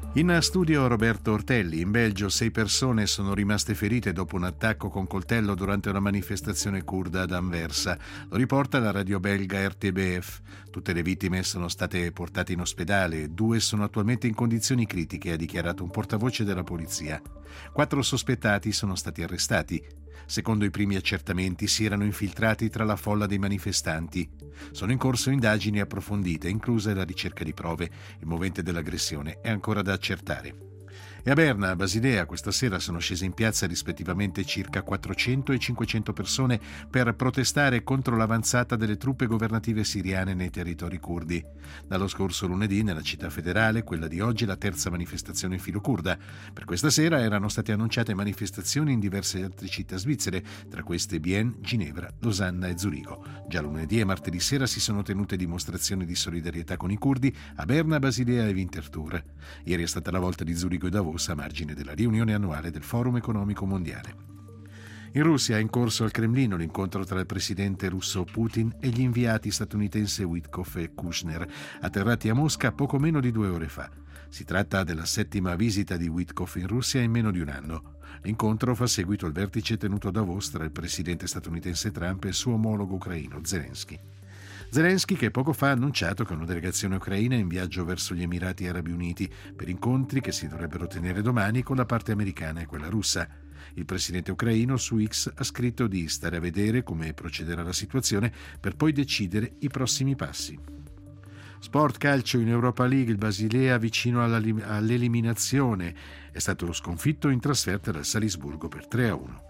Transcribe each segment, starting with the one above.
In studio Roberto Ortelli. In Belgio 6 persone sono rimaste ferite dopo un attacco con coltello durante una manifestazione curda ad Anversa. Lo riporta la radio belga RTBF. Tutte le vittime sono state portate in ospedale. 2 sono attualmente in condizioni critiche, ha dichiarato un portavoce della polizia. 4 sospettati sono stati arrestati. Secondo i primi accertamenti si erano infiltrati tra la folla dei manifestanti. Sono in corso indagini approfondite, inclusa la ricerca di prove. Il movente dell'aggressione è ancora da accertare. E a Berna, a Basilea, questa sera sono scese in piazza rispettivamente circa 400 e 500 persone per protestare contro l'avanzata delle truppe governative siriane nei territori curdi. Dallo scorso lunedì nella città federale, quella di oggi è la terza manifestazione filo-curda. Per questa sera erano state annunciate manifestazioni in diverse altre città svizzere, tra queste Bienne, Ginevra, Losanna e Zurigo. Già lunedì e martedì sera si sono tenute dimostrazioni di solidarietà con i curdi a Berna, Basilea e Winterthur. Ieri è stata la volta di Zurigo e Davos a margine della riunione annuale del Forum Economico Mondiale. In Russia è in corso al Cremlino l'incontro tra il presidente russo Putin e gli inviati statunitensi Witkoff e Kushner, atterrati a Mosca poco meno di 2 ore fa. Si tratta della 7ª visita di Witkoff in Russia in meno di un anno. L'incontro fa seguito al vertice tenuto a Davos tra il presidente statunitense Trump e il suo omologo ucraino Zelensky. Zelensky che poco fa ha annunciato che una delegazione ucraina è in viaggio verso gli Emirati Arabi Uniti per incontri che si dovrebbero tenere domani con la parte americana e quella russa. Il presidente ucraino su X ha scritto di stare a vedere come procederà la situazione per poi decidere i prossimi passi. Sport calcio in Europa League, il Basilea vicino all'eliminazione. È stato sconfitto in trasferta dal Salisburgo per 3-1.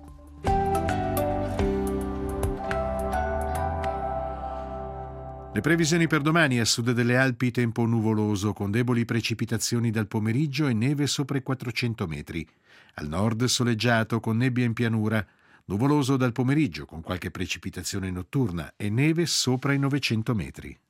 Le previsioni per domani: a sud delle Alpi tempo nuvoloso con deboli precipitazioni dal pomeriggio e neve sopra i 400 metri. Al nord soleggiato con nebbia in pianura, nuvoloso dal pomeriggio con qualche precipitazione notturna e neve sopra i 900 metri.